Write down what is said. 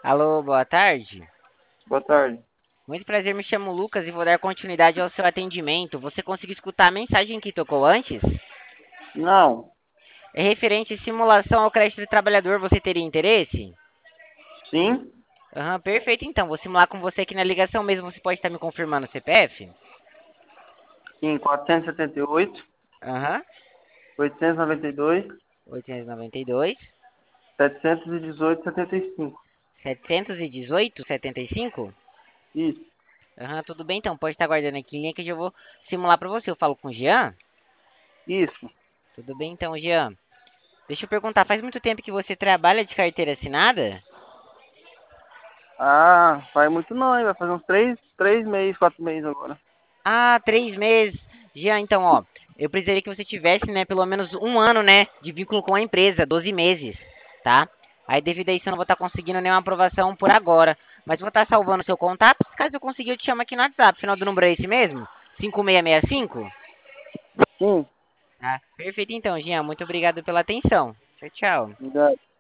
Alô, boa tarde. Boa tarde. Muito prazer, me chamo Lucas e vou dar continuidade ao seu atendimento. Você conseguiu escutar a mensagem que tocou antes? Não, É referente à simulação ao crédito de trabalhador, você teria interesse? sim, Aham, perfeito então. Vou simular com você aqui na ligação mesmo. Você pode estar me confirmando o CPF? sim, 478, Aham, 892, 892, 718, 75. 718, 75? Isso, Aham, tudo bem então. Pode estar aguardando aqui em linha que eu já vou simular para você. Eu falo com o Jean? isso. Tudo bem então, Jean. Deixa eu perguntar, faz muito tempo que você trabalha de carteira assinada? Ah, vai muito não, hein? Vai fazer uns três meses, 4 meses agora. Ah, 3 meses. Já, então, ó, eu precisaria que você tivesse, né, pelo menos um ano, né, de vínculo com a empresa, 12 meses, tá? Aí, devido a isso, eu não vou estar conseguindo nenhuma aprovação por agora. Mas vou estar salvando seu contato. Caso eu conseguir, eu te chamo aqui no WhatsApp. Final do número é esse mesmo? 5665? Sim, Tá? Perfeito, então, Jean. Muito obrigado pela atenção. Tchau, tchau. obrigado.